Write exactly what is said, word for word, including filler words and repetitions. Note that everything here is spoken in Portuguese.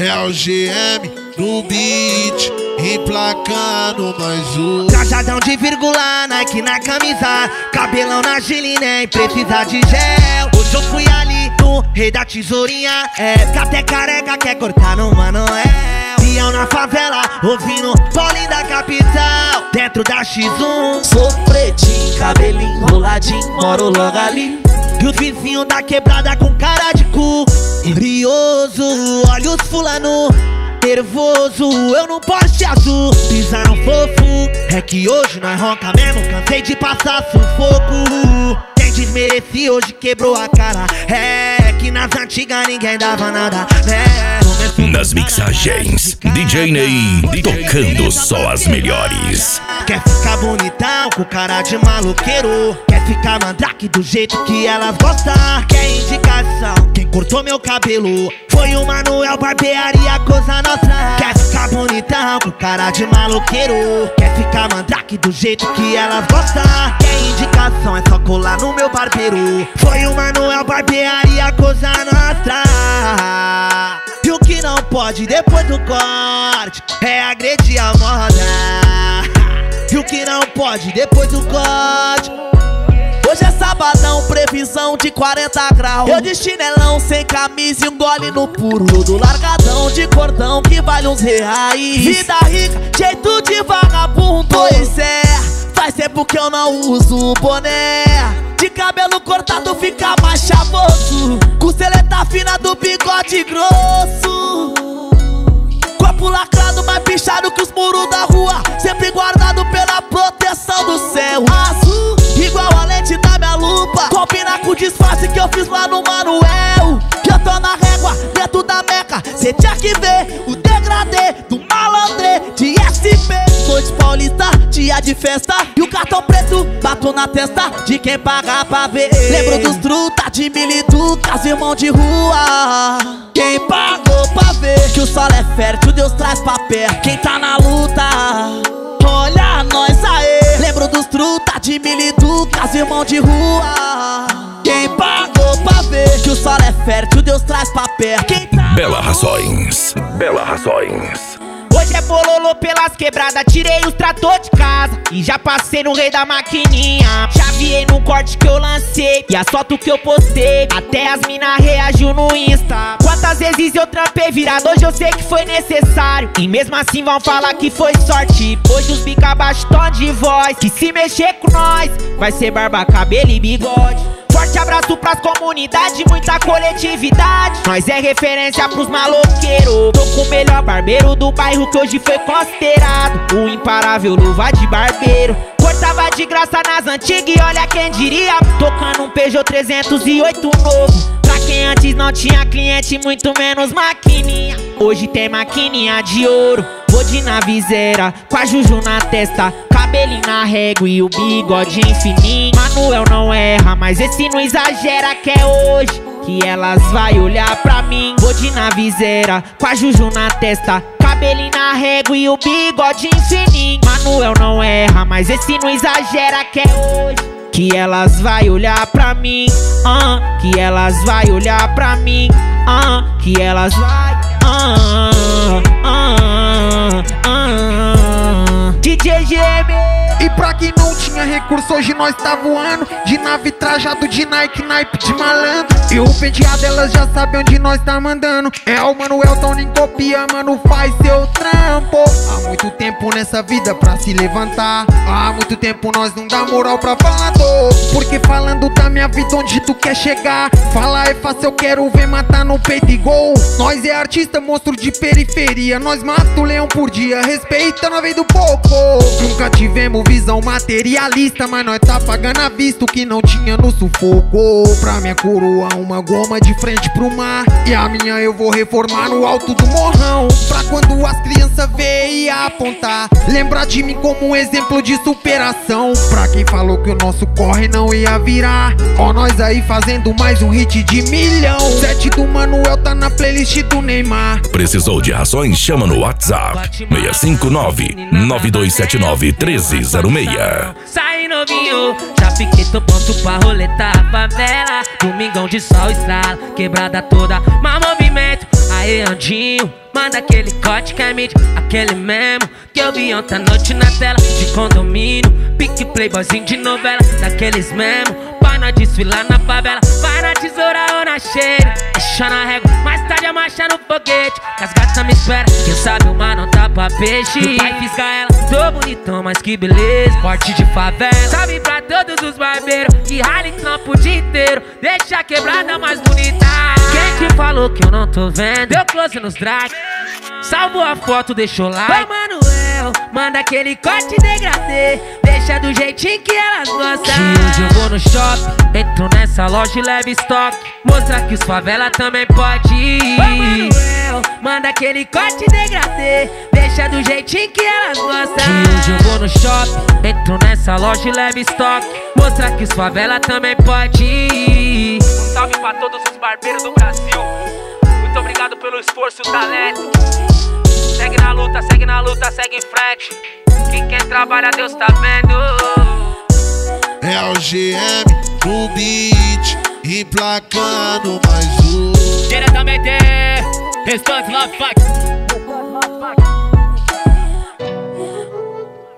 É o G M no beat, emplacando mais um. Trajadão de vírgula, Nike na camisa, cabelão na Gili, nem precisa de gel. Hoje eu fui ali no Rei da Tesourinha, é, que até careca quer cortar no Manoel. Pião na favela, ouvindo Paulinho da capital, dentro da X um. Sou pretinho, cabelinho enroladinho, moro logo ali. E os vizinhos da quebrada com cara de cu brioso, olha os fulano nervoso, eu no Porsche azul, pisaram fofo. É que hoje nós ronca mesmo, cansei de passar sufoco. Quem desmerecia hoje quebrou a cara. É que nas antigas ninguém dava nada, né? Nas mixagens, D J Ney tocando só as melhores. Quer ficar bonitão com cara de maloqueiro, quer ficar mandrake do jeito que elas gostam. Quer indicação, quem cortou meu cabelo foi o Manuel Barbearia, coisa nossa. Quer ficar bonitão com cara de maloqueiro, quer ficar mandrake do jeito que elas gostam. Quer indicação, é só colar no meu barbeiro, foi o Manuel Barbearia, coisa nossa. E o que não pode depois do corte é agredir a moda. E o que não pode depois do corte. Hoje é sabadão, previsão de quarenta graus. Eu de chinelão, sem camisa e um gole no puro. Do largadão de cordão que vale uns reais. Vida rica, jeito de vagabundo. Pois é, faz tempo que eu não uso boné. De cabelo cortado fica mais chavoso, costeleta fina do bigode grosso. Corpo lacrado, mais pichado que os muros da rua, sempre guardado pela proteção do céu azul, igual a lente da minha lupa, combina com o disfarce que eu fiz lá no Manuel. Que eu tô na régua, dentro da meca, cê tinha que ver o degradê do malandrê de S P. Noite paulista, dia de festa, e o cartão preto bato na testa de quem paga pra ver. Lembro dos truta de miliducas, irmão de rua, quem pagou pra ver que o solo é fértil, Deus traz pra perto quem tá na luta. Olha nós aê. Lembro dos truta de miliducas, irmão de rua, quem pagou pra ver que o solo é fértil, Deus traz pra perto quem tá. Bela Rações, Bela Rações. Hoje é bololô pelas quebradas, tirei os trator de casa e já passei no Rei da Maquininha. Já viei no corte que eu lancei e as fotos que eu postei, até as mina reagiu no Insta. Quantas vezes eu trampei virado, hoje eu sei que foi necessário, e mesmo assim vão falar que foi sorte. Hoje os bica abaixo tom de voz, que se mexer com nós vai ser barba, cabelo e bigode. Forte abraço pras comunidades, muita coletividade. Nós é referência pros maloqueiros. Tô com o melhor barbeiro do bairro que hoje foi considerado o imparável luva de barbeiro. Cortava de graça nas antigas e olha quem diria, tocando um Peugeot trezentos e oito novo. Pra quem antes não tinha cliente, muito menos maquininha, hoje tem maquininha de ouro. Vou de navizeira, com a Juju na testa, cabelinho na régua e o bigode fininho. Manuel não erra, mas esse não exagera, que é hoje que elas vai olhar pra mim. Vou de navizeira, com a Juju na testa, cabelinho na régua e o bigode fininho. Manuel não erra, mas esse não exagera, que é hoje que elas vai olhar pra mim, ah, que elas vai olhar pra mim, ah, que elas vai, ah, ah, ah, ah. D J G M. E pra quem não tinha recurso, hoje nós tá voando de nave trajado de Nike, naipe de malandro. E o penteado elas já sabem onde nós tá mandando. É o Manuel, então nem copia, mano, faz seu trampo. Há muito tempo nessa vida pra se levantar, há muito tempo nós não dá moral pra falador. Porque falando da minha vida onde tu quer chegar, falar é fácil, eu quero ver matar no peito e gol. Nós é artista, monstro de periferia, nós mata o leão por dia, respeita na vez do pouco. Nunca tivemos visão materialista, mas nós tá pagando a vista o que não tinha no sufoco. Pra minha coroa uma goma de frente pro mar, e a minha eu vou reformar no alto do morrão. Pra quando as crianças verem e apontar, lembrar de mim como um exemplo de superação. Pra quem falou que o nosso corre não ia virar, ó nós aí fazendo mais um hit de milhão. Sete do Manuel tá na playlist do Neymar. Precisou de rações? Chama no WhatsApp seis cinco nove, nove dois sete nove, um três zero seis. Sai novinho, já fiquei tô pronto pra roletar a favela. Domingão de sol estrala, quebrada toda, mau movimento. Aê, Andinho, manda aquele corte que é mídia, aquele mesmo que eu vi ontem à noite na tela de condomínio. Pique playboyzinho de novela, daqueles mesmo pra nós desfilar na favela. Vai na tesoura ou na cheira, deixa na régua, mais tarde a marcha no foguete. Que as gatas me esperam, quem sabe o mar não tá pra peixe. E o pai fisga ela, tô bonitão, mas que beleza. Corte de favela, salve pra todos os barbeiros que rala em campo o dia inteiro, deixa a quebrada mais bonita. Quem que falou que eu não tô vendo? Deu close nos drag, salvou a foto, deixou lá. Ô Manuel, manda aquele corte degradê, deixa do jeitinho que elas gostam. Que hoje eu vou no shopping, entro nessa loja e levo estoque, mostra que os favela também pode ir. Ô Manuel, manda aquele corte degradê, deixa do jeitinho que elas gostam. Que hoje eu vou no shopping, entro nessa loja e levo estoque, mostra que os favela também pode ir. Um salve pra todos os barbeiros do Brasil, muito obrigado pelo esforço e o talento. Segue na luta, segue na luta, segue em frente, que quem trabalha Deus tá vendo. É o G M no beat, emplacando mais um. Diretamente, Restante Love Fax.